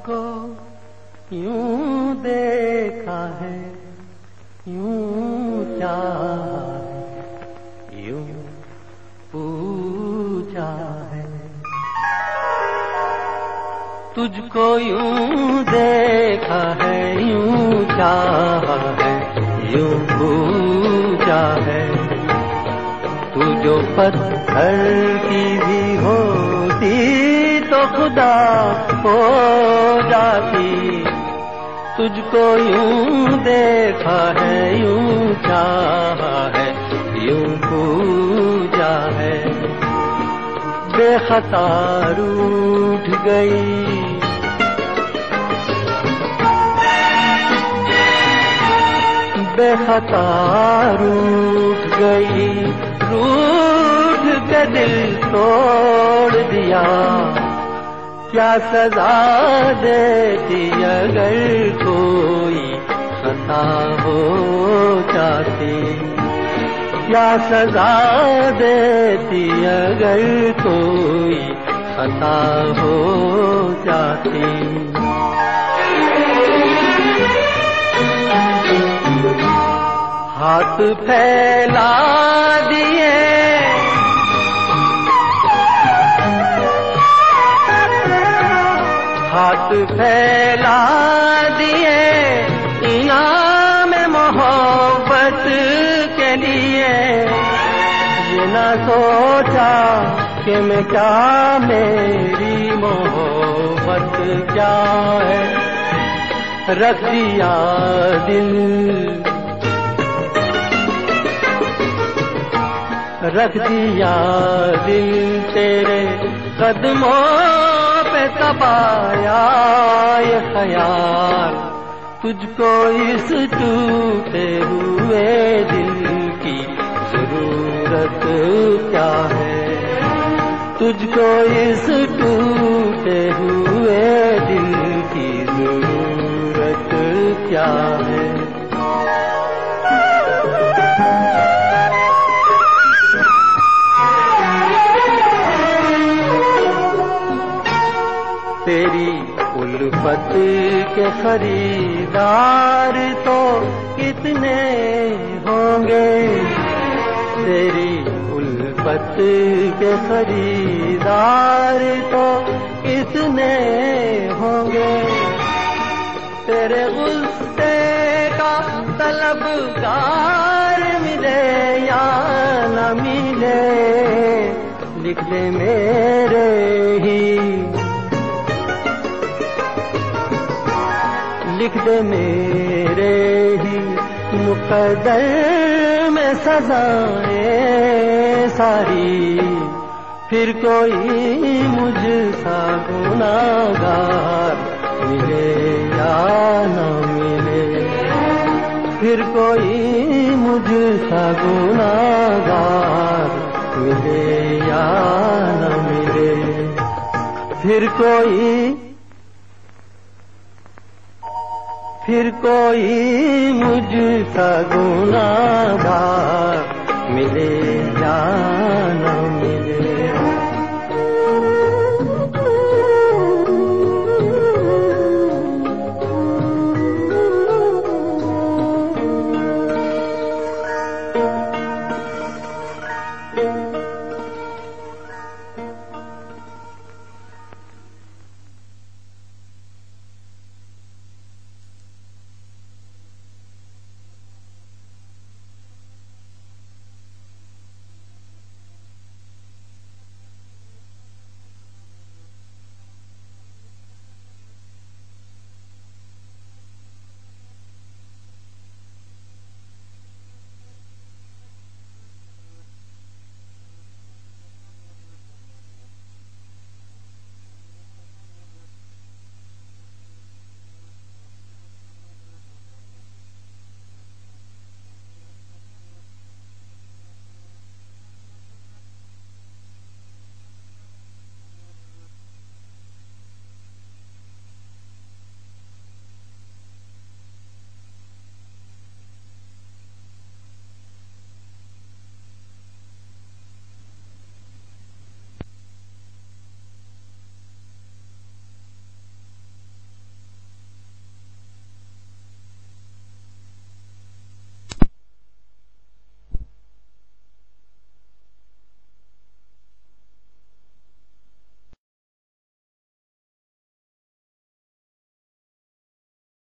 तुझको यूं देखा है, यूं चाहा है, यूं पूछा है। तुझको यूं देखा है, यूं चाहा है, यूं पूछा है। तू जो पत्थर की भी होती तो खुदा हो जाती। तुझको यूं देखा है, यूं चाहा है, यूं पूछा है। बेखता रूठ गई, बेखता रूठ गई, रूठ के दिल तोड़ दिया। क्या सजा देती अगर कोई खता हो जाती। क्या सजा देती अगर कोई खता हो जाती। हाथ फैला दिए, हाथ फैला दिए इनाम मोहब्बत के लिए। ये ना सोचा कि मैं क्या, मेरी मोहब्बत क्या है। रख दिया दिल, रख दिया दिल तेरे कदमों पे तपाया ये ख्याल। तुझको इस टूटे हुए दिल की जरूरत क्या है। तुझको इस टूटे हुए दिल की जरूरत क्या है। तेरी उल्फत के खरीदार तो कितने होंगे। तेरी उल्फत के खरीदार तो कितने होंगे। तेरे गुस्से का तलबगार मिले या न मिले, लिख दे मेरे ही, लिख दे मेरे ही मुकद्दर में सजाएं सारी। फिर कोई मुझसा गुनाहगार मिले या न मिले। फिर कोई मुझसा गुनाहगार मिले या न मिले। फिर कोई मुझसा गुनाहगार मिले या न मिले।